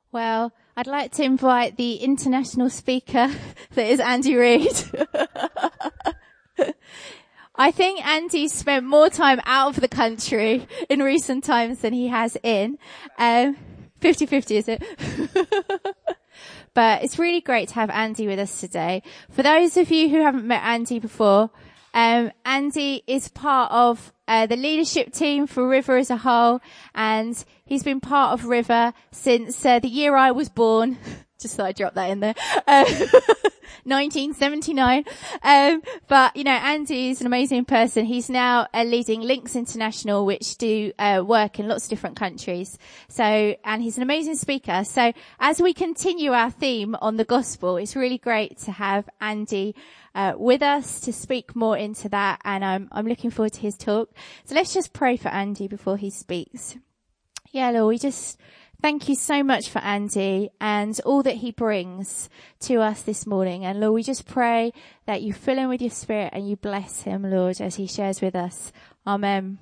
Well, I'd like to invite the international speaker that is Andy Reid. I think Andy's spent more time out of the country in recent times than he has in. 50-50, is it? But it's really great to have Andy with us today. For those of you who haven't met Andy before, Andy is part of the leadership team for River as a whole, and he's been part of River since the year I was born. Just thought I'd drop that in there. 1979. But, you know, Andy is an amazing person. He's now leading Links International, which do work in lots of different countries. And he's an amazing speaker. So as we continue our theme on the gospel, it's really great to have Andy with us to speak more into that. And I'm looking forward to his talk. So let's just pray for Andy before he speaks. Yeah, Lord, we just thank you so much for Andy and all that he brings to us this morning. And Lord, we just pray that you fill him with your spirit and you bless him, Lord, as he shares with us. Amen.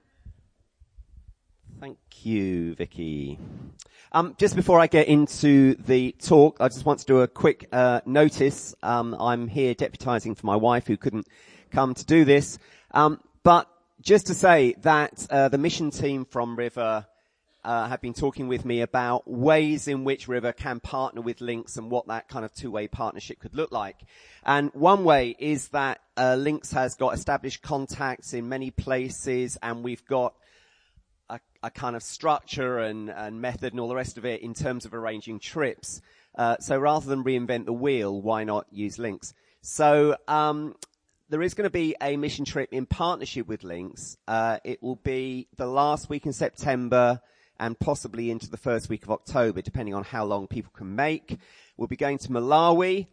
Thank you, Vicky. Just before I get into the talk, I just want to do a quick notice. I'm here deputising for my wife who couldn't come to do this. But just to say that the mission team from River have been talking with me about ways in which River can partner with Links and what that kind of two-way partnership could look like. And one way is that Links has got established contacts in many places, and we've got a kind of structure and method and all the rest of it in terms of arranging trips. So rather than reinvent the wheel, why not use Links? So there is going to be a mission trip in partnership with Links. It will be the last week in September and possibly into the first week of October, depending on how long people can make. We'll be going to Malawi.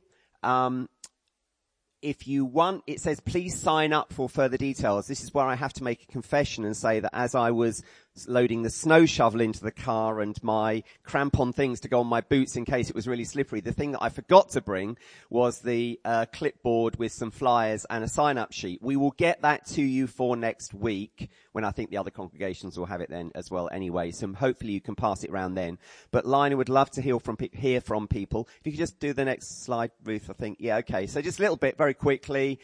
If you want, it says please sign up for further details. This is where I have to make a confession and say that as I was loading the snow shovel into the car and my crampon things to go on my boots in case it was really slippery, the thing that I forgot to bring was the clipboard with some flyers and a sign-up sheet. We will get that to you for next week when I think the other congregations will have it then as well anyway. So hopefully you can pass it around then. But Lina would love to hear from people. If you could just do the next slide, Ruth, I think. Yeah, okay. So just a little bit very quickly.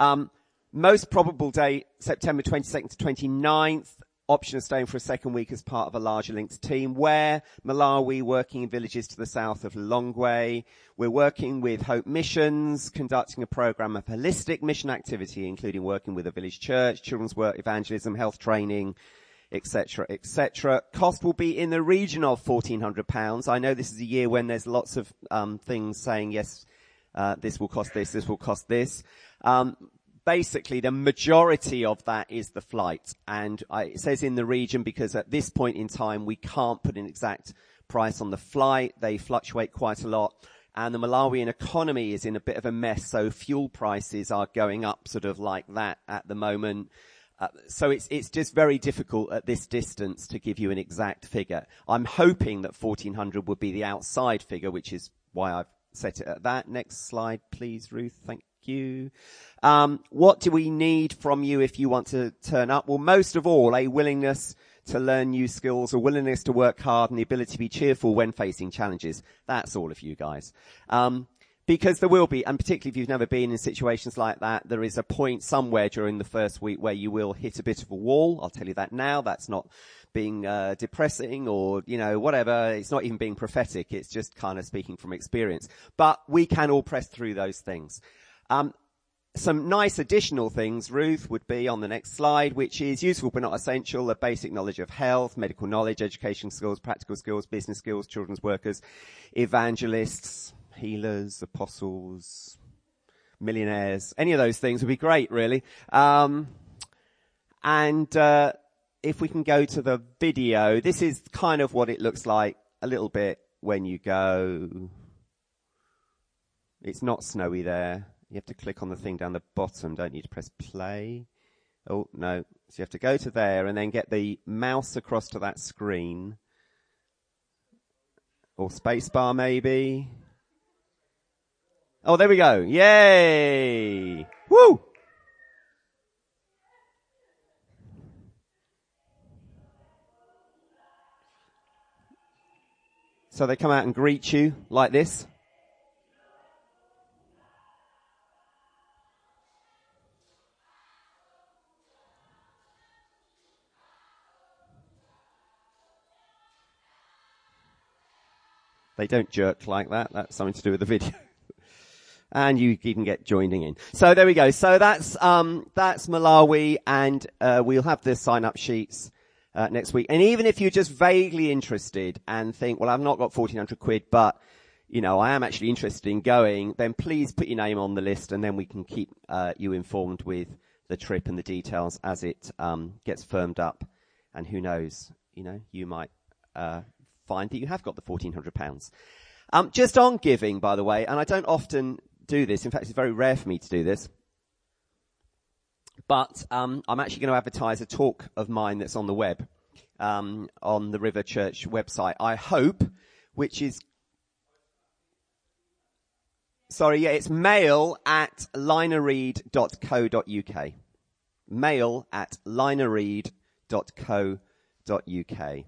Most probable date, September 22nd to 29th. Option of staying for a second week as part of a larger Links team. Where? Malawi, working in villages to the south of Lilongwe. We're working with Hope Missions, conducting a program of holistic mission activity, including working with a village church, children's work, evangelism, health training, etc., etc. Cost will be in the region of £1,400. I know this is a year when there's lots of things saying, yes, this will cost this will cost this. Basically, the majority of that is the flight. And it says in the region because at this point in time, we can't put an exact price on the flight. They fluctuate quite a lot. And the Malawian economy is in a bit of a mess. So fuel prices are going up sort of like that at the moment. So it's just very difficult at this distance to give you an exact figure. I'm hoping that 1,400 would be the outside figure, which is why I've set it at that. Next slide, please, Ruth. Thank you. What do we need from you if you want to turn up? Well, most of all, a willingness to learn new skills, a willingness to work hard, and the ability to be cheerful when facing challenges. That's all of you guys. Because there will be, and particularly if you've never been in situations like that, there is a point somewhere during the first week where you will hit a bit of a wall. I'll tell you that now. That's not being depressing or, whatever. It's not even being prophetic. It's just kind of speaking from experience. But we can all press through those things. Some nice additional things, Ruth, would be on the next slide, which is useful but not essential, a basic knowledge of health, medical knowledge, education skills, practical skills, business skills, children's workers, evangelists, healers, apostles, millionaires. Any of those things would be great, really. If we can go to the video, this is kind of what it looks like a little bit when you go. It's not snowy there. You have to click on the thing down the bottom, don't you, to press play? Oh, no. So you have to go to there and then get the mouse across to that screen. Or spacebar, maybe. Oh, there we go. Yay! Woo! So they come out and greet you like this. They don't jerk like that. That's something to do with the video. And you can get joining in. So there we go. So that's Malawi, and we'll have the sign-up sheets next week. And even if you're just vaguely interested and think, well, I've not got 1,400 quid, but you know, I am actually interested in going, then please put your name on the list, and then we can keep you informed with the trip and the details as it gets firmed up. And who knows, you know, you might find that you have got the £1,400. Just on giving, by the way, and I don't often do this. In fact, it's very rare for me to do this. But I'm actually going to advertise a talk of mine that's on the web, on the River Church website, I hope, which is... Sorry, yeah, it's mail@linerread.co.uk. mail@linerread.co.uk.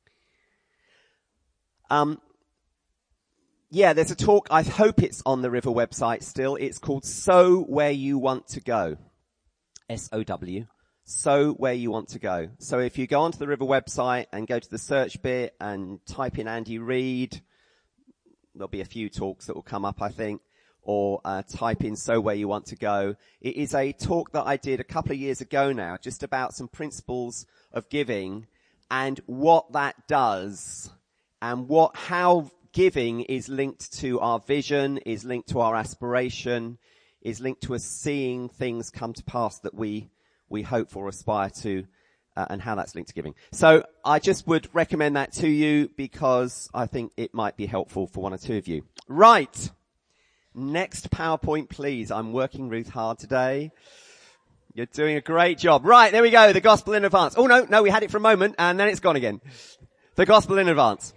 Yeah, there's a talk, I hope it's on the River website still. It's called So Where You Want to Go. S-O-W. So Where You Want to Go. So if you go onto the River website and go to the search bit and type in Andy Reid, there'll be a few talks that will come up, I think. Or type in So Where You Want to Go. It is a talk that I did a couple of years ago now, just about some principles of giving and what that does, and how giving is linked to our vision, is linked to our aspiration, is linked to us seeing things come to pass that we hope for, aspire to, and how that's linked to giving. So I just would recommend that to you because I think it might be helpful for one or two of you. Right. Next PowerPoint, please. I'm working Ruth hard today. You're doing a great job. Right, there we go. The gospel in advance. Oh, no, we had it for a moment and then it's gone again. The gospel in advance.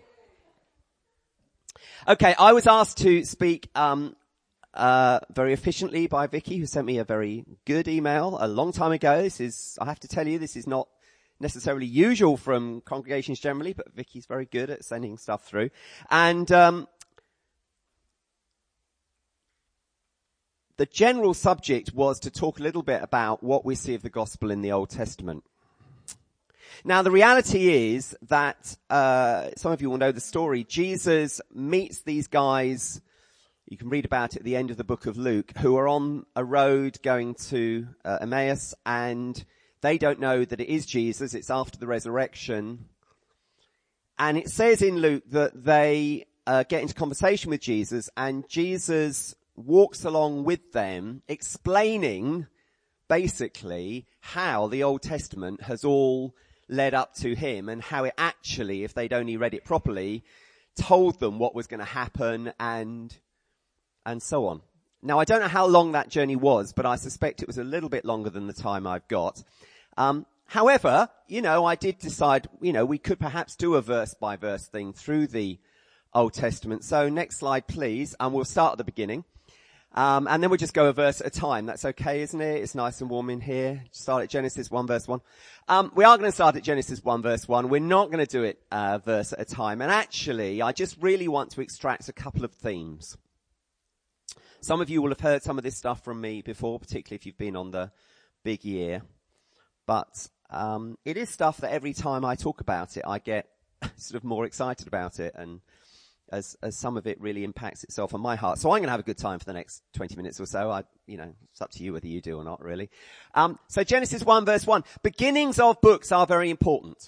Okay, I was asked to speak very efficiently by Vicky, who sent me a very good email a long time ago. I have to tell you, this is not necessarily usual from congregations generally, but Vicky's very good at sending stuff through. And the general subject was to talk a little bit about what we see of the gospel in the Old Testament. Now, the reality is that some of you will know the story. Jesus meets these guys, you can read about it at the end of the book of Luke, who are on a road going to Emmaus, and they don't know that it is Jesus. It's after the resurrection. And it says in Luke that they get into conversation with Jesus, and Jesus walks along with them, explaining basically how the Old Testament has all led up to him, and how it actually, if they'd only read it properly, told them what was going to happen and so on. Now, I don't know how long that journey was, but I suspect it was a little bit longer than the time I've got. However, you know, I did decide, you know, we could perhaps do a verse by verse thing through the Old Testament. So next slide, please. And we'll start at the beginning. And then we'll just go a verse at a time. That's okay, isn't it? It's nice and warm in here. Start at Genesis 1 verse 1. We are going to start at Genesis 1 verse 1. We're not going to do it verse at a time. And actually, I just really want to extract a couple of themes. Some of you will have heard some of this stuff from me before, particularly if you've been on the big year. But it is stuff that every time I talk about it, I get sort of more excited about it, and as some of it really impacts itself on my heart. So I'm going to have a good time for the next 20 minutes or so. It's up to you whether you do or not, really. So Genesis 1 verse 1. Beginnings of books are very important.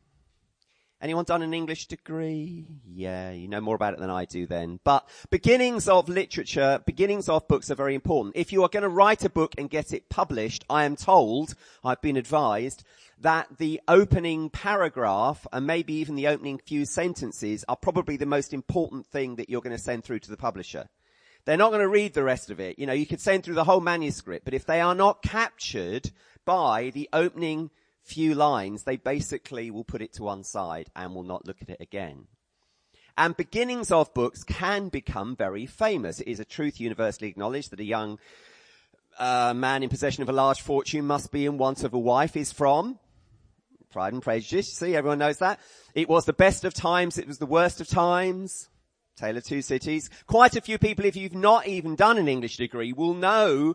Anyone done an English degree? Yeah, you know more about it than I do then. But beginnings of literature, beginnings of books are very important. If you are going to write a book and get it published, I am told, I've been advised, that the opening paragraph and maybe even the opening few sentences are probably the most important thing that you're going to send through to the publisher. They're not going to read the rest of it. You know, you could send through the whole manuscript, but if they are not captured by the opening few lines, they basically will put it to one side and will not look at it again. And beginnings of books can become very famous. It is a truth universally acknowledged that a young man in possession of a large fortune must be in want of a wife is from Pride and Prejudice. See, everyone knows that. It was the best of times. It was the worst of times. Tale of Two Cities. Quite a few people, if you've not even done an English degree, will know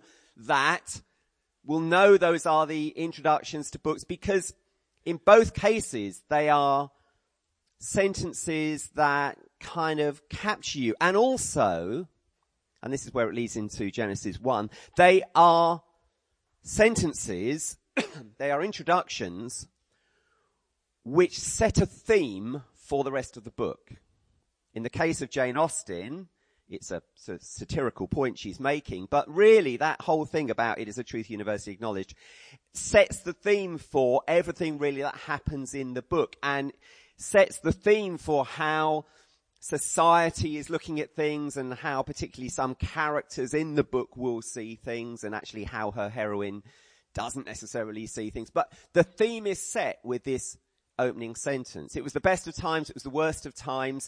those are the introductions to books, because in both cases they are sentences that kind of capture you. And also, and this is where it leads into Genesis 1, they are sentences, they are introductions which set a theme for the rest of the book. In the case of Jane Austen, it's a satirical point she's making, but really that whole thing about it is a truth universally acknowledged sets the theme for everything really that happens in the book, and sets the theme for how society is looking at things, and how particularly some characters in the book will see things, and actually how her heroine doesn't necessarily see things. But the theme is set with this opening sentence. It was the best of times, it was the worst of times.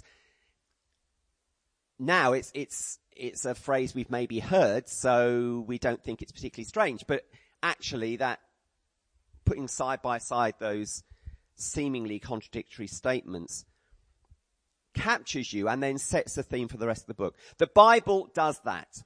Now it's a phrase we've maybe heard, so we don't think it's particularly strange. But actually, that putting side by side those seemingly contradictory statements captures you and then sets the theme for the rest of the book. The Bible does that.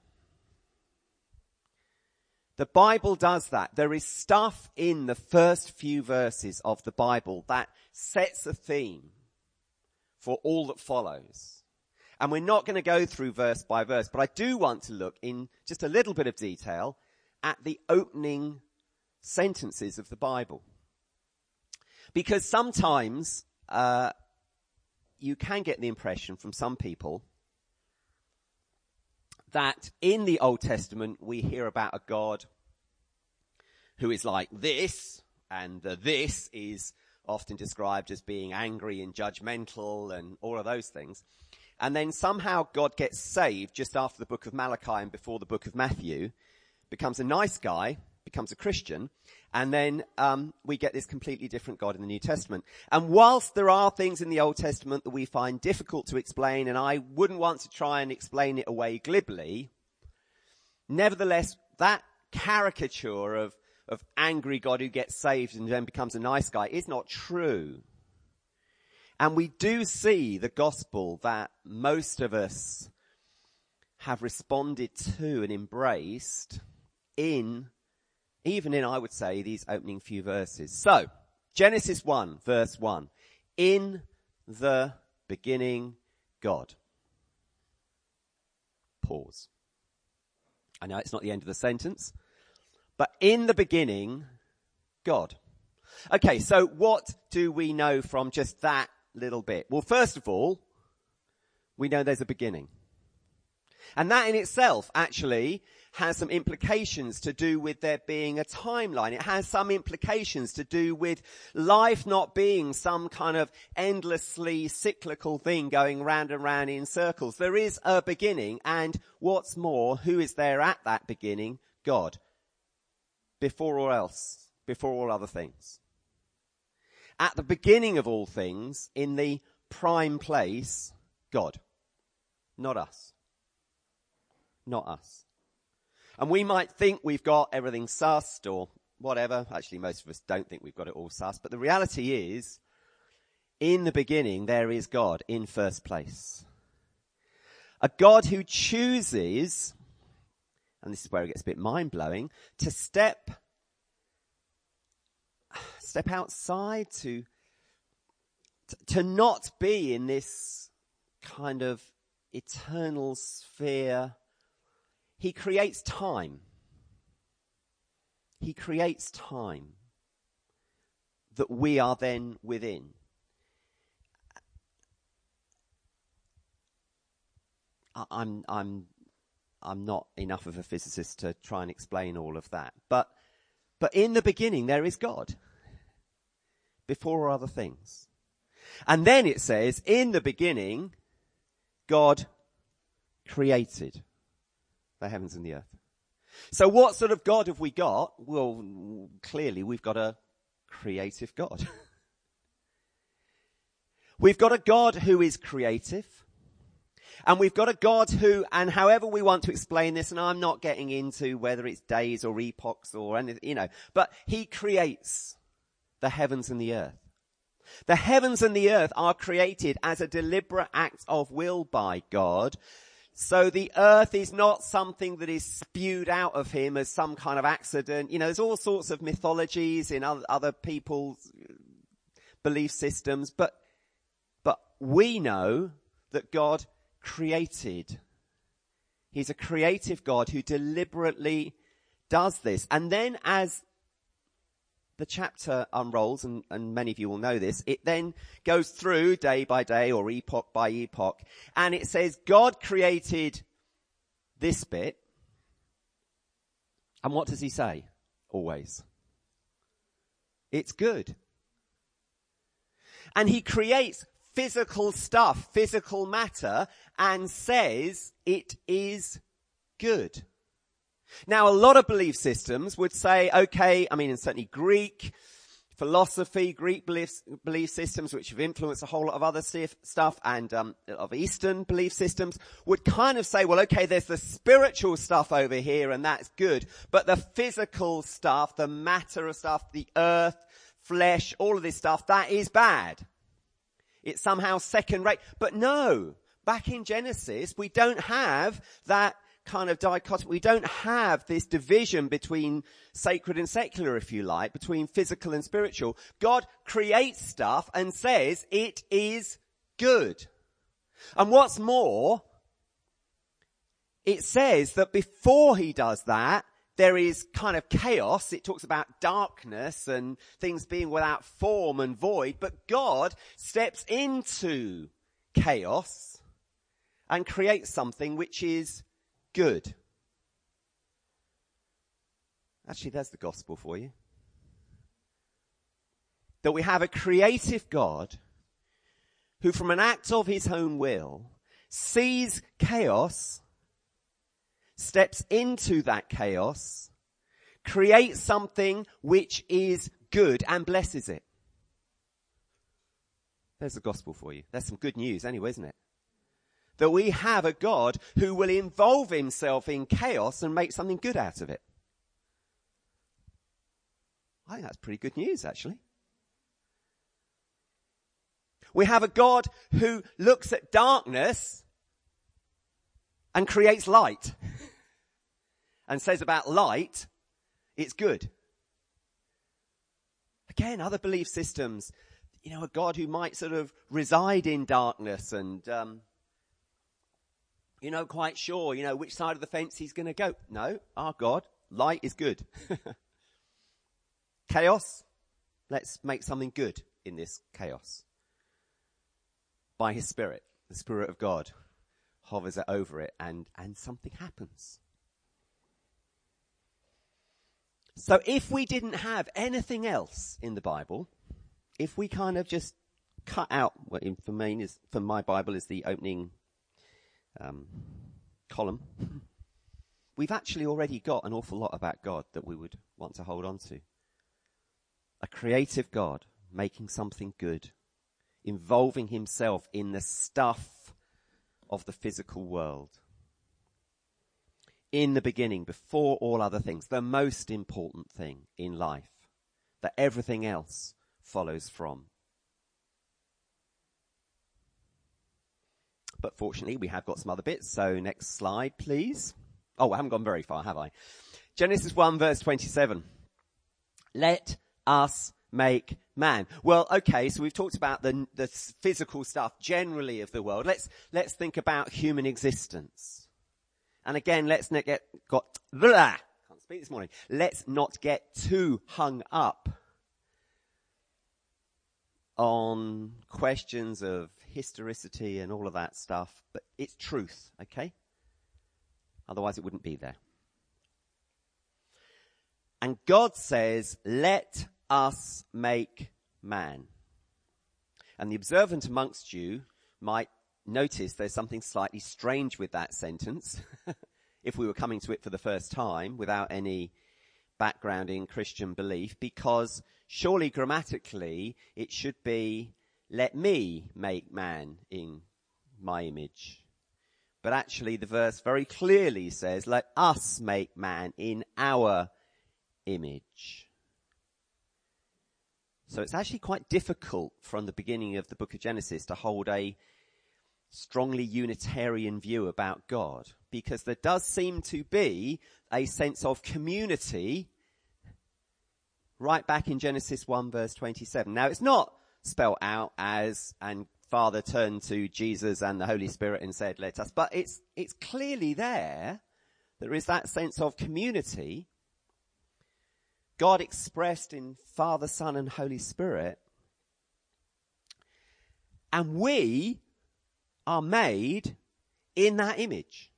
The Bible does that. There is stuff in the first few verses of the Bible that sets a theme for all that follows. And we're not going to go through verse by verse, but I do want to look in just a little bit of detail at the opening sentences of the Bible. Because sometimes you can get the impression from some people that in the Old Testament we hear about a God who is like this, and the this is often described as being angry and judgmental and all of those things. And then somehow God gets saved just after the book of Malachi and before the book of Matthew, becomes a nice guy, becomes a Christian, and then we get this completely different God in the New Testament. And whilst there are things in the Old Testament that we find difficult to explain, and I wouldn't want to try and explain it away glibly, nevertheless, that caricature of angry God who gets saved and then becomes a nice guy is not true. And we do see the gospel that most of us have responded to and embraced even in, I would say, these opening few verses. So, Genesis 1, verse 1. In the beginning, God. Pause. I know it's not the end of the sentence, but in the beginning, God. Okay, so what do we know from just that little bit? Well, first of all, we know there's a beginning. And that in itself actually has some implications to do with there being a timeline. It has some implications to do with life not being some kind of endlessly cyclical thing going round and round in circles. There is a beginning, and what's more, who is there at that beginning? God. Before all other things. At the beginning of all things, in the prime place, God. Not us. Not us. And we might think we've got everything sussed or whatever. Actually, most of us don't think we've got it all sussed. But the reality is, in the beginning, there is God in first place. A God who chooses, and this is where it gets a bit mind-blowing, to step outside, to not be in this kind of eternal sphere. He creates time. He creates time that we are then within. I'm not enough of a physicist to try and explain all of that. But in the beginning there is God. Before all other things. And then it says, in the beginning, God created the heavens and the earth. So what sort of God have we got? Well, clearly we've got a creative God. We've got a God who is creative. And we've got a God who, and however we want to explain this, and I'm not getting into whether it's days or epochs or anything, but he creates the heavens and the earth. The heavens and the earth are created as a deliberate act of will by God. So the earth is not something that is spewed out of him as some kind of accident. You know, there's all sorts of mythologies in other people's belief systems, but we know that God created. He's a creative God who deliberately does this. And then as the chapter unrolls, and many of you will know this, it then goes through day by day or epoch by epoch, and it says God created this bit. And what does he say? Always. It's good. And he creates physical stuff, physical matter, and says it is good. Now, a lot of belief systems would say, okay, I mean, and certainly Greek philosophy, Greek belief systems, which have influenced a whole lot of other stuff, and of Eastern belief systems, would kind of say, well, okay, there's the spiritual stuff over here, and that's good, but the physical stuff, the matter of stuff, the earth, flesh, all of this stuff, that is bad. It's somehow second rate. But no, back in Genesis, we don't have that kind of dichotomy. We don't have this division between sacred and secular, if you like, between physical and spiritual. God creates stuff and says it is good. And what's more, it says that before he does that, there is kind of chaos. It talks about darkness and things being without form and void. But God steps into chaos and creates something which is good. Actually, there's the gospel for you. That we have a creative God who, from an act of his own will, sees chaos, steps into that chaos, creates something which is good and blesses it. There's the gospel for you. That's some good news anyway, isn't it? That we have a God who will involve himself in chaos and make something good out of it. I think that's pretty good news, actually. We have a God who looks at darkness and creates light. And says about light, it's good. Again, other belief systems, you know, a God who might sort of reside in darkness and, you're not quite sure, you know, which side of the fence he's going to go. No, our God, light is good. Chaos, let's make something good in this chaos. By his Spirit, the Spirit of God hovers over it and something happens. So if we didn't have anything else in the Bible, if we kind of just cut out what for my Bible is the opening column, we've actually already got an awful lot about God that we would want to hold on to. A creative God making something good, involving himself in the stuff of the physical world. In the beginning, before all other things, the most important thing in life, that everything else follows from. But fortunately, we have got some other bits, so next slide, please. Oh, I haven't gone very far, have I? Genesis 1, verse 27. Let us make man. Well, okay, so we've talked about the physical stuff generally of the world. Let's think about human existence. And again, let's not get can't speak this morning. Let's not get too hung up on questions of historicity and all of that stuff, but it's truth, okay? Otherwise it wouldn't be there. And God says, let us make man. And the observant amongst you might notice there's something slightly strange with that sentence if we were coming to it for the first time without any background in Christian belief, because surely grammatically it should be, let me make man in my image. But actually the verse very clearly says, let us make man in our image. So it's actually quite difficult from the beginning of the book of Genesis to hold a strongly Unitarian view about God, because there does seem to be a sense of community right back in Genesis 1 verse 27. Now it's not spelled out as, and Father turned to Jesus and the Holy Spirit and said, let us, but it's clearly there. There is that sense of community. God expressed in Father, Son, and Holy Spirit. And we are made in that image.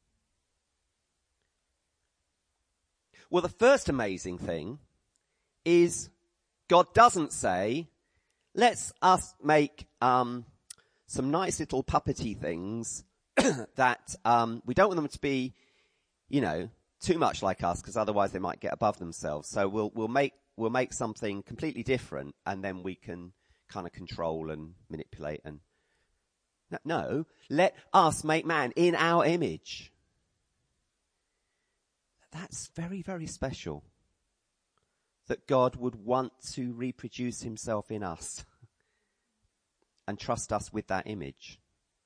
Well, the first amazing thing is God doesn't say, let's us make some nice little puppety things that we don't want them to be, too much like us, because otherwise they might get above themselves. So we'll make something completely different, and then we can kind of control and manipulate. And no, let us make man in our image. That's very, very special, that God would want to reproduce himself in us and trust us with that image.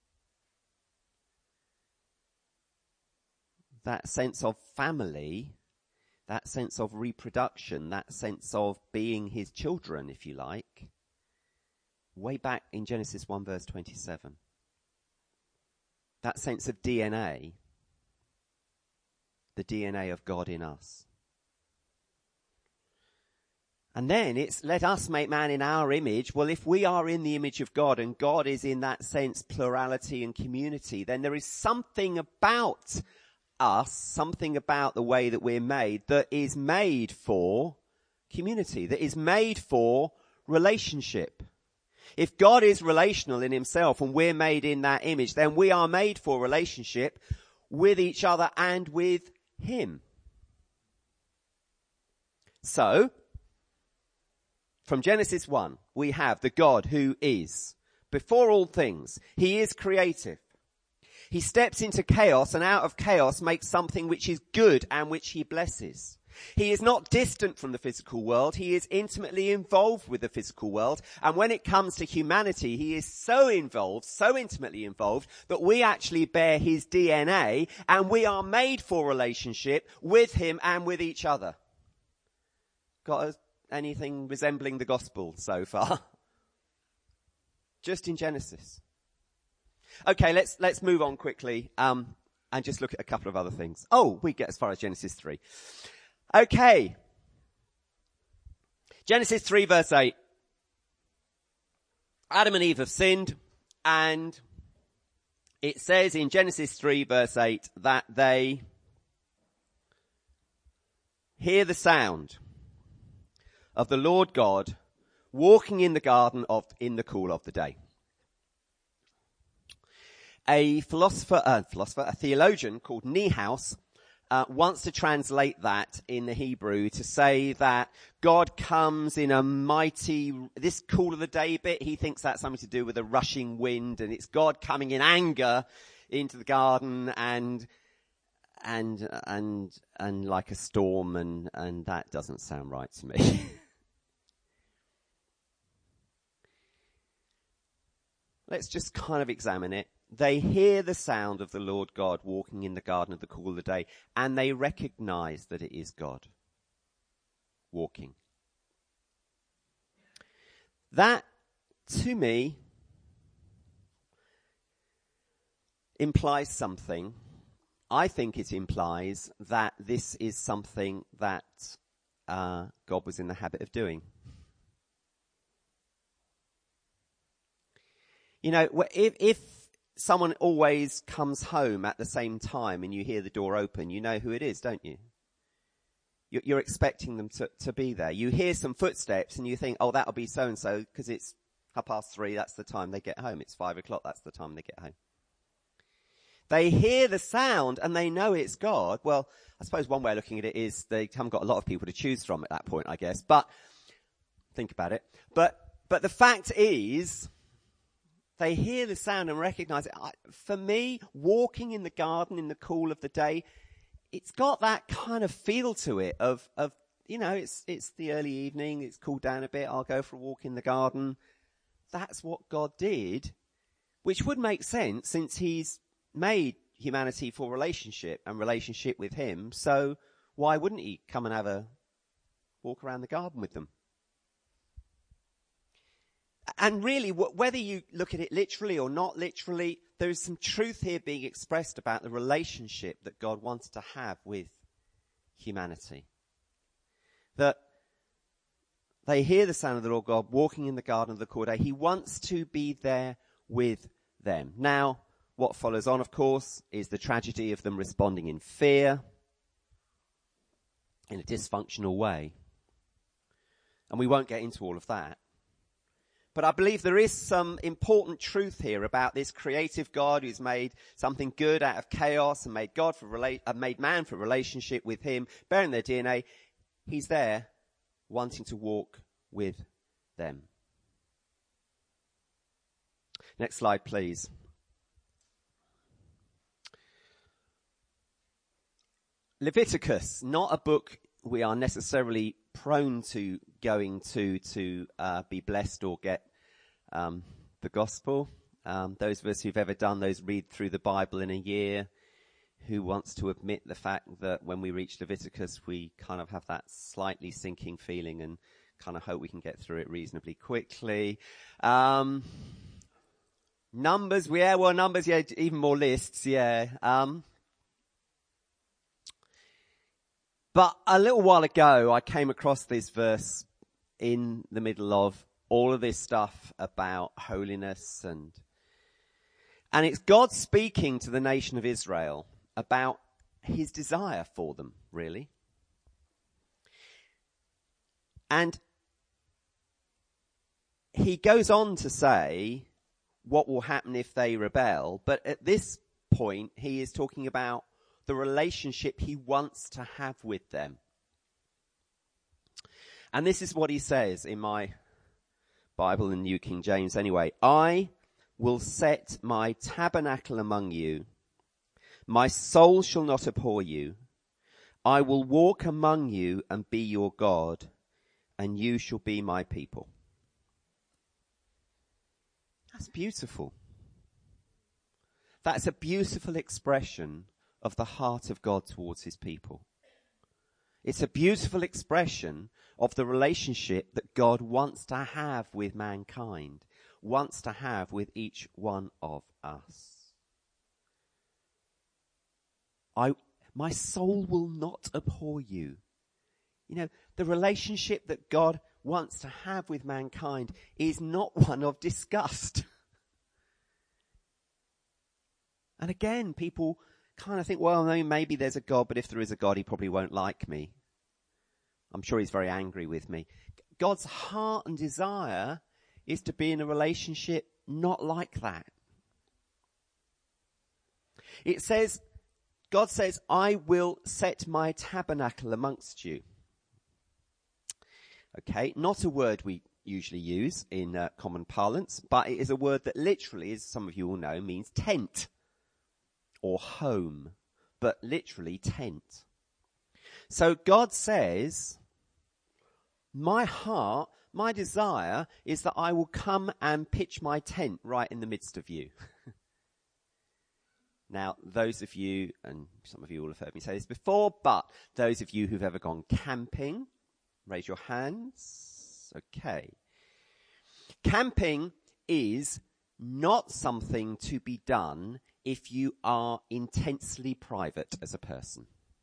That sense of family, that sense of reproduction, that sense of being his children, if you like, way back in Genesis 1 verse 27. That sense of DNA, the DNA of God in us. And then it's, let us make man in our image. Well, if we are in the image of God, and God is in that sense plurality and community, then there is something about us, something about the way that we're made, that is made for community, that is made for relationship. If God is relational in himself and we're made in that image, then we are made for relationship with each other and with him. So, from Genesis 1, we have the God who is before all things. He is creative. He steps into chaos, and out of chaos makes something which is good and which he blesses. He is not distant from the physical world. He is intimately involved with the physical world. And when it comes to humanity, he is so involved, so intimately involved, that we actually bear his DNA, and we are made for relationship with him and with each other. Got anything resembling the gospel so far? Just in Genesis. Okay, let's move on quickly, and just look at a couple of other things. Oh, we get as far as Genesis 3. Okay. Genesis 3 verse 8. Adam and Eve have sinned, and it says in Genesis 3 verse 8 that they hear the sound of the Lord God walking in the garden in the cool of the day. A theologian called Niehaus wants to translate that in the Hebrew to say that God comes in a mighty, this cool of the day bit, he thinks that's something to do with a rushing wind, and it's God coming in anger into the garden and like a storm, and that doesn't sound right to me. Let's just kind of examine it. They hear the sound of the Lord God walking in the garden of the cool of the day, and they recognize that it is God walking. That, to me, implies something. I think it implies that this is something that God was in the habit of doing. You know, if someone always comes home at the same time and you hear the door open, you know who it is, don't you? You're expecting them to be there. You hear some footsteps and you think, oh, that'll be so-and-so because it's 3:30, that's the time they get home. It's 5:00, that's the time they get home. They hear the sound and they know it's God. Well, I suppose one way of looking at it is they haven't got a lot of people to choose from at that point, I guess. But think about it. But the fact is, they hear the sound and recognize it. For me, walking in the garden in the cool of the day, it's got that kind of feel to it of it's the early evening, it's cooled down a bit, I'll go for a walk in the garden. That's what God did, which would make sense since he's made humanity for relationship and relationship with him. So why wouldn't he come and have a walk around the garden with them? And really, whether you look at it literally or not literally, there is some truth here being expressed about the relationship that God wants to have with humanity. That they hear the sound of the Lord God walking in the garden of the Corday. He wants to be there with them. Now, what follows on, of course, is the tragedy of them responding in fear, in a dysfunctional way. And we won't get into all of that. But I believe there is some important truth here about this creative God who's made something good out of chaos and made made man for relationship with him, bearing their DNA. He's there wanting to walk with them. Next slide, please. Leviticus, not a book we are necessarily prone to going to be blessed or get the gospel. Those of us who've ever done those read through the Bible in a year, who wants to admit the fact that when we reach Leviticus, we kind of have that slightly sinking feeling and kind of hope we can get through it reasonably quickly. Numbers, even more lists, But a little while ago, I came across this verse in the middle of all of this stuff about holiness and it's God speaking to the nation of Israel about his desire for them, really. And he goes on to say what will happen if they rebel, but at this point, he is talking about the relationship he wants to have with them. And this is what he says in my Bible in New King James anyway. I will set my tabernacle among you. My soul shall not abhor you. I will walk among you and be your God, and you shall be my people. That's beautiful. That's a beautiful expression of the heart of God towards his people. It's a beautiful expression of the relationship that God wants to have with mankind, wants to have with each one of us. My soul will not abhor you. You know, the relationship that God wants to have with mankind is not one of disgust. And again, people kind of think, well, no, maybe there's a God, but if there is a God, he probably won't like me. I'm sure he's very angry with me. God's heart and desire is to be in a relationship not like that. It says, God says, I will set my tabernacle amongst you. Okay, not a word we usually use in common parlance, but it is a word that literally, as some of you all know, means tent or home, but literally tent. So God says, my heart, my desire is that I will come and pitch my tent right in the midst of you. Now, those of you, and some of you will have heard me say this before, but those of you who've ever gone camping, raise your hands. Okay. Camping is not something to be done if you are intensely private as a person.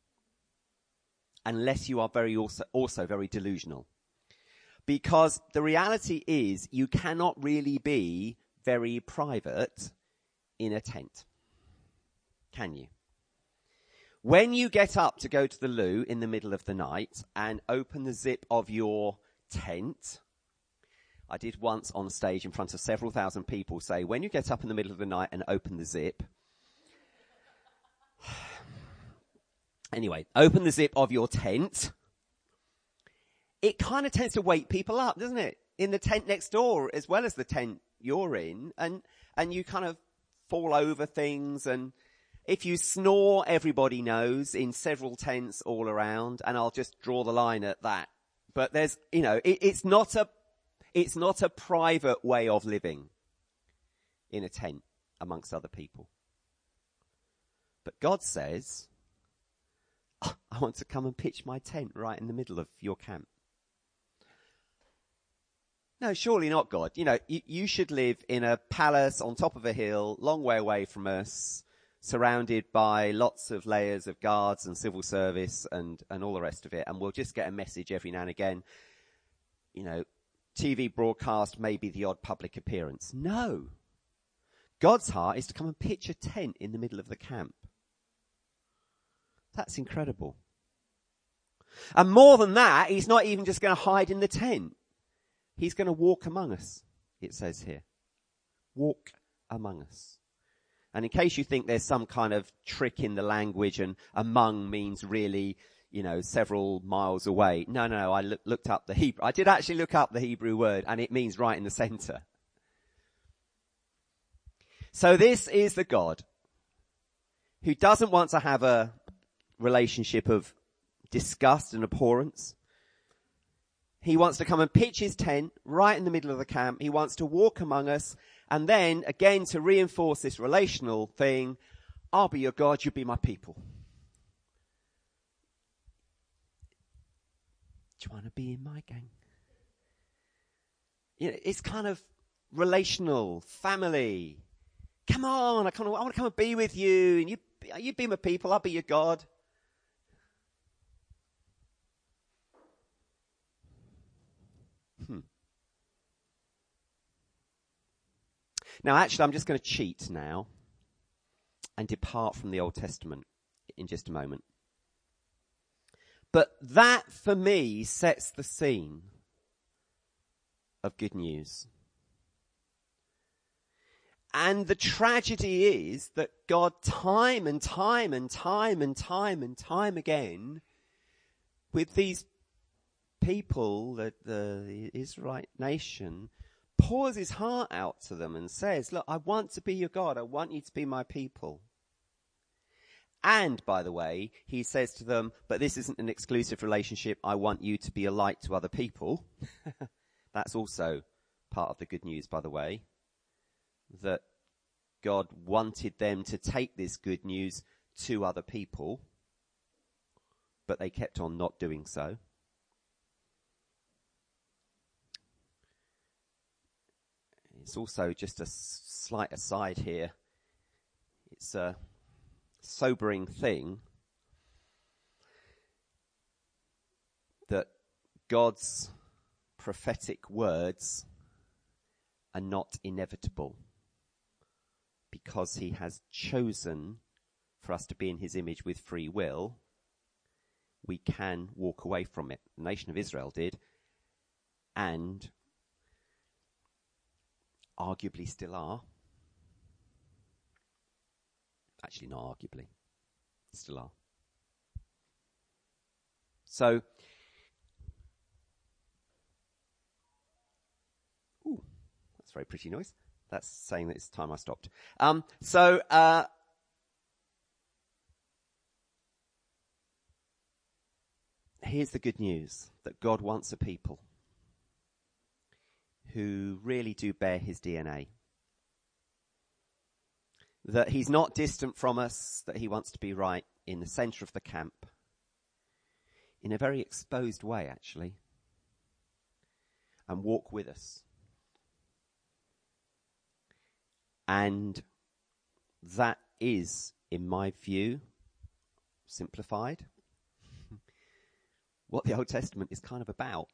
Unless you are also very delusional. Because the reality is you cannot really be very private in a tent. Can you? When you get up to go to the loo in the middle of the night and open the zip of your tent, I did once on stage in front of several thousand people say, when you get up in the middle of the night and open the zip, anyway, open the zip of your tent, it kind of tends to wake people up, doesn't it? In the tent next door as well as the tent you're in, and you kind of fall over things and If you snore, everybody knows, in several tents all around, and I'll just draw the line at that. But there's, it's not a private way of living in a tent amongst other people. But God says, I want to come and pitch my tent right in the middle of your camp. No, surely not, God. You should live in a palace on top of a hill, long way away from us, surrounded by lots of layers of guards and civil service and all the rest of it. And we'll just get a message every now and again. TV broadcast, maybe the odd public appearance. No. God's heart is to come and pitch a tent in the middle of the camp. That's incredible. And more than that, he's not even just going to hide in the tent. He's going to walk among us, it says here. Walk among us. And in case you think there's some kind of trick in the language and among means really, several miles away. No, I looked up the Hebrew. I did actually look up the Hebrew word, and it means right in the center. So this is the God who doesn't want to have a relationship of disgust and abhorrence. He wants to come and pitch his tent right in the middle of the camp. He wants to walk among us. And then, again, to reinforce this relational thing, I'll be your God, you be my people. Do you want to be in my gang? It's kind of relational, family. Come on, I want to come and be with you. And you be my people, I'll be your God. Now, actually, I'm just going to cheat now and depart from the Old Testament in just a moment. But that, for me, sets the scene of good news. And the tragedy is that God, time and time and time and time and time again, with these people, the Israelite nation, pours his heart out to them and says, look, I want to be your God. I want you to be my people. And, by the way, he says to them, but this isn't an exclusive relationship. I want you to be a light to other people. That's also part of the good news, by the way, that God wanted them to take this good news to other people, but they kept on not doing so. It's also just a slight aside here. It's a sobering thing that God's prophetic words are not inevitable because he has chosen for us to be in his image with free will. We can walk away from it. The nation of Israel did, and arguably still are. Actually, not arguably. Still are. So, that's a very pretty noise. That's saying that it's time I stopped. Here's the good news, that God wants a people who really do bear his DNA. That he's not distant from us, that he wants to be right in the center of the camp. In a very exposed way, actually. And walk with us. And that is, in my view, simplified, what the Old Testament is kind of about.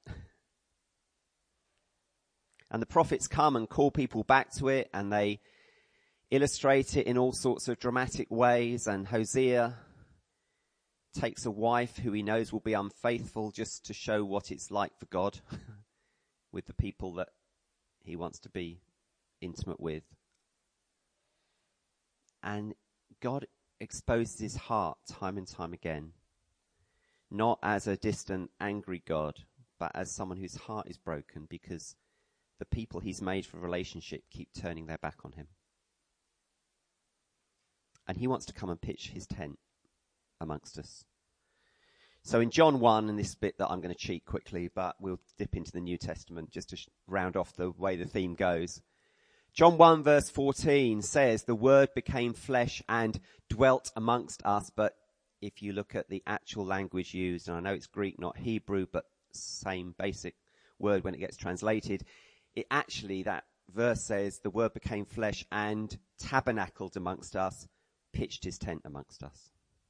And the prophets come and call people back to it, and they illustrate it in all sorts of dramatic ways. And Hosea takes a wife who he knows will be unfaithful just to show what it's like for God with the people that he wants to be intimate with. And God exposes his heart time and time again, not as a distant, angry God, but as someone whose heart is broken because the people he's made for relationship keep turning their back on him. And he wants to come and pitch his tent amongst us. So in John 1, and this bit that I'm going to cheat quickly, but we'll dip into the New Testament just to round off the way the theme goes. John 1 verse 14 says, the Word became flesh and dwelt amongst us. But if you look at the actual language used, and I know it's Greek, not Hebrew, but same basic word when it gets translated, it actually, that verse says, the Word became flesh and tabernacled amongst us, pitched his tent amongst us.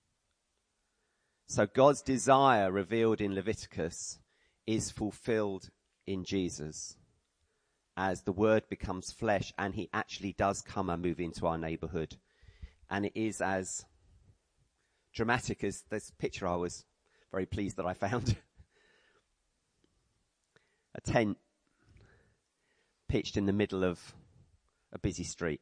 So God's desire revealed in Leviticus is fulfilled in Jesus as the Word becomes flesh and he actually does come and move into our neighborhood. And it is as dramatic as this picture I was very pleased that I found. A tent pitched in the middle of a busy street.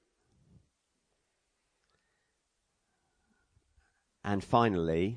And finally,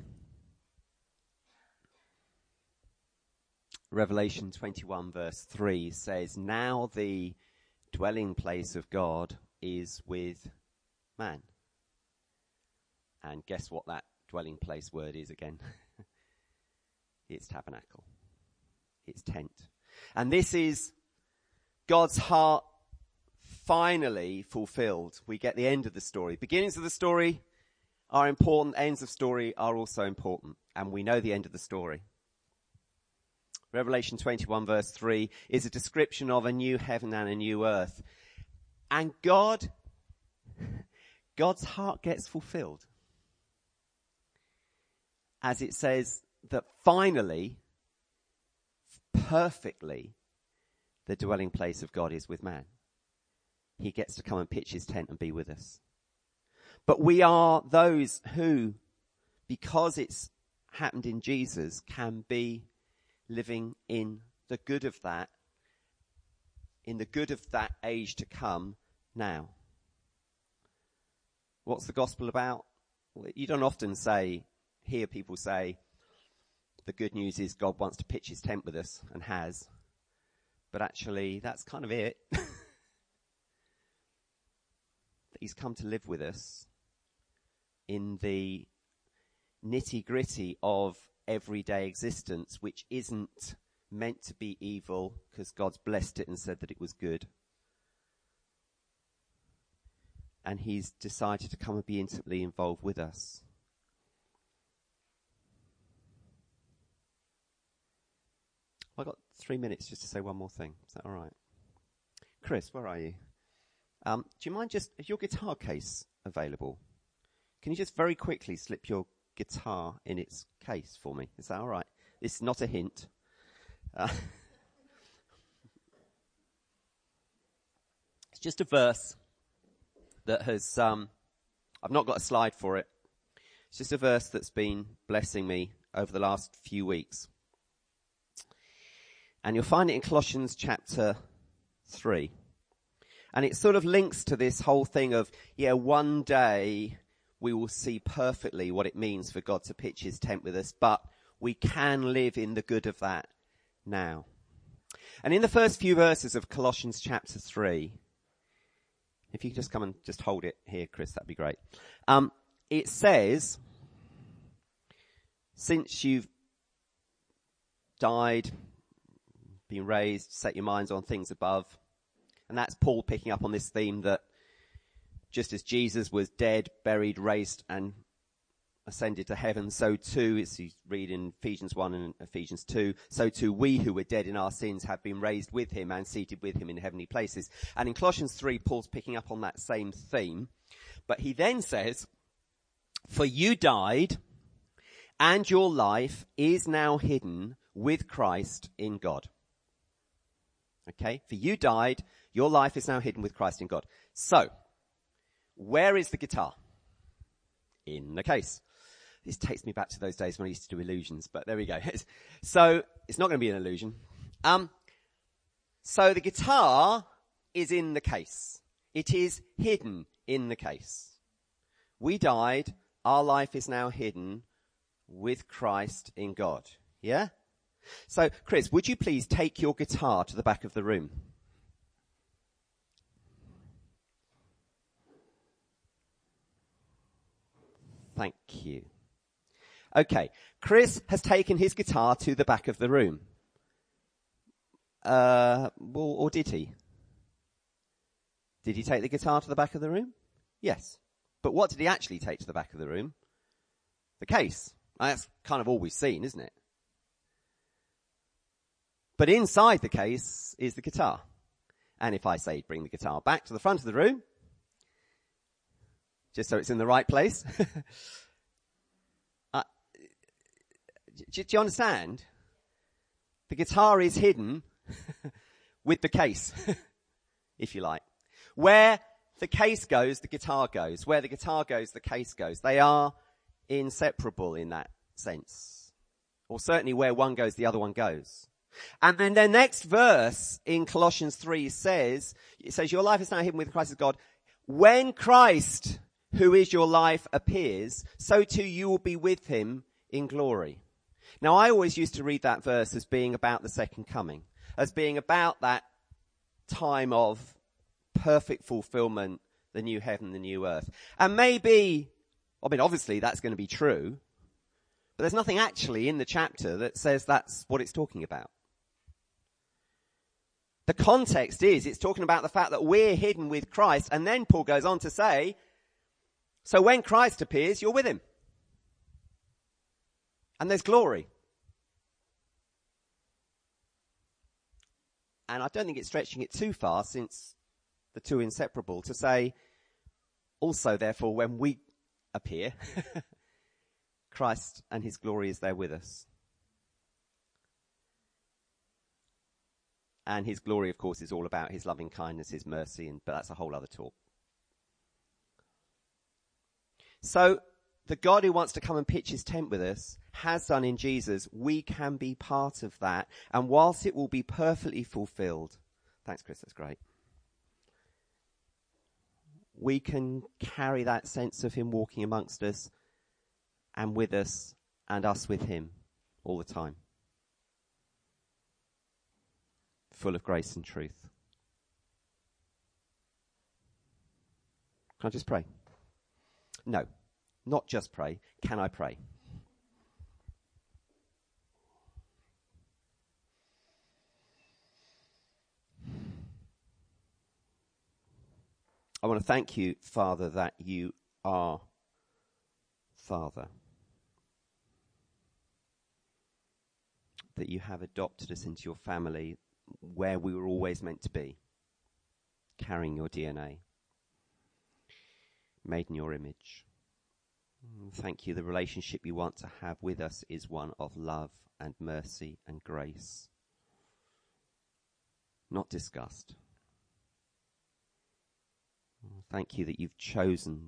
Revelation 21 verse 3 says, now the dwelling place of God is with man. And guess what that dwelling place word is again? It's tabernacle. It's tent. And this is God's heart finally fulfilled. We get the end of the story. Beginnings of the story are important. Ends of story are also important. And we know the end of the story. Revelation 21 verse 3 is a description of a new heaven and a new earth. And God's heart gets fulfilled. As it says that finally, perfectly, the dwelling place of God is with man. He gets to come and pitch his tent and be with us. But we are those who, because it's happened in Jesus, can be living in the good of that, in the good of that age to come now. What's the gospel about? Well, you don't often hear people say, the good news is God wants to pitch his tent with us, and has. But actually, that's kind of it. He's come to live with us in the nitty-gritty of everyday existence, which isn't meant to be evil because God's blessed it and said that it was good. And he's decided to come and be intimately involved with us. I've got 3 minutes just to say one more thing. Is that all right? Chris, where are you? Do you mind is your guitar case available? Can you just very quickly slip your guitar in its case for me? Is that all right? This is not a hint. It's just a verse that has, I've not got a slide for it. It's just a verse that's been blessing me over the last few weeks. And you'll find it in Colossians chapter 3. And it sort of links to this whole thing of, one day we will see perfectly what it means for God to pitch his tent with us, but we can live in the good of that now. And in the first few verses of Colossians chapter 3, if you could just come and just hold it here, Chris, that'd be great. It says, since you've died, been raised, set your minds on things above. And that's Paul picking up on this theme that just as Jesus was dead, buried, raised, and ascended to heaven, so too, as you read in Ephesians 1 and Ephesians 2, so too we who were dead in our sins have been raised with him and seated with him in heavenly places. And in Colossians 3, Paul's picking up on that same theme. But he then says, for you died, and your life is now hidden with Christ in God. Okay? For you died, your life is now hidden with Christ in God. So, where is the guitar? In the case. This takes me back to those days when I used to do illusions, but there we go. So, it's not going to be an illusion. So the guitar is in the case. It is hidden in the case. We died, our life is now hidden with Christ in God. Yeah? So, Chris, would you please take your guitar to the back of the room? Thank you. Okay, Chris has taken his guitar to the back of the room. Or did he? Did he take the guitar to the back of the room? Yes. But what did he actually take to the back of the room? The case. That's kind of all we've seen, isn't it? But inside the case is the guitar. And if I say bring the guitar back to the front of the room, just so it's in the right place, do you understand? The guitar is hidden with the case, if you like. Where the case goes, the guitar goes. Where the guitar goes, the case goes. They are inseparable in that sense. Or certainly where one goes, the other one goes. And then the next verse in Colossians 3 says, your life is now hidden with Christ as God. When Christ, who is your life, appears, so too you will be with him in glory. Now, I always used to read that verse as being about the second coming, as being about that time of perfect fulfillment, the new heaven, the new earth. And maybe, obviously that's going to be true, but there's nothing actually in the chapter that says that's what it's talking about. The context is, it's talking about the fact that we're hidden with Christ, and then Paul goes on to say, so when Christ appears, you're with him. And there's glory. And I don't think it's stretching it too far, since the two are inseparable, to say, also, therefore, when we appear, Christ and his glory is there with us. And his glory, of course, is all about his loving kindness, his mercy, but that's a whole other talk. So, the God who wants to come and pitch his tent with us has done in Jesus. We can be part of that. And whilst it will be perfectly fulfilled, thanks, Chris, that's great. We can carry that sense of him walking amongst us and with us and us with him all the time. Full of grace and truth. Can I just pray? No, not just pray. Can I pray? I want to thank you, Father, that you are Father. That you have adopted us into your family where we were always meant to be, carrying your DNA, made in your image. Thank you. The relationship you want to have with us is one of love and mercy and grace, not disgust. Thank you that you've chosen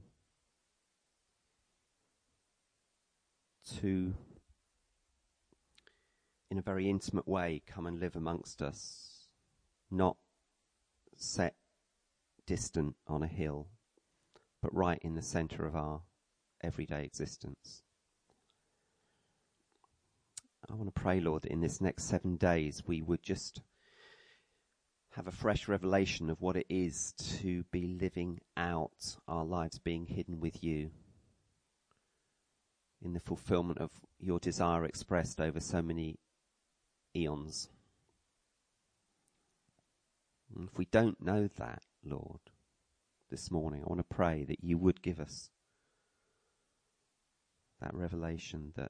to, in a very intimate way, come and live amongst us, not set distant on a hill, but right in the centre of our everyday existence. I want to pray, Lord, that in this next 7 days we would just have a fresh revelation of what it is to be living out our lives being hidden with you in the fulfillment of your desire expressed over so many eons. And if we don't know that, Lord, this morning, I want to pray that you would give us that revelation that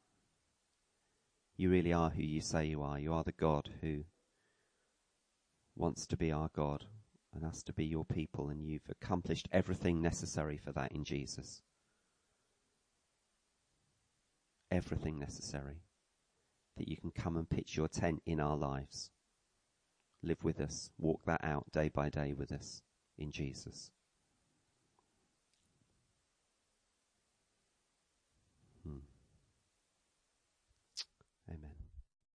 you really are who you say you are. You are the God who wants to be our God and us to be your people, and you've accomplished everything necessary for that in Jesus. Everything necessary that you can come and pitch your tent in our lives. Live with us, walk that out day by day with us in Jesus.